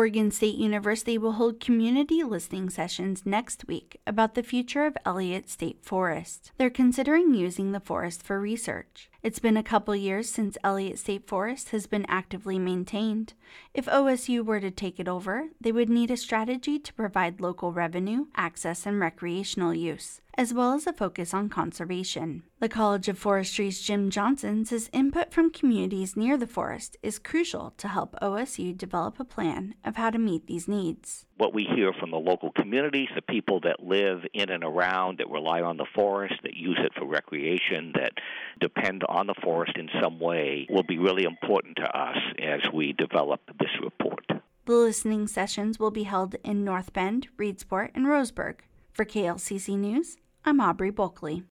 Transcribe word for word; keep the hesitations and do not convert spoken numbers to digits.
Oregon State University will hold community listening sessions next week about the future of Elliott State Forest. They're considering using the forest for research. It's been a couple years since Elliott State Forest has been actively maintained. If O S U were to take it over, they would need a strategy to provide local revenue, access, and recreational use, as well as a focus on conservation. The College of Forestry's Jim Johnson says input from communities near the forest is crucial to help O S U develop a plan of how to meet these needs. What we hear from the local communities, the people that live in and around, that rely on the forest, that use it for recreation, that depend on the forest in some way, will be really important to us as we develop this report. The listening sessions will be held in North Bend, Reedsport, and Roseburg. For K L C C News, I'm Aubrey Bulkley.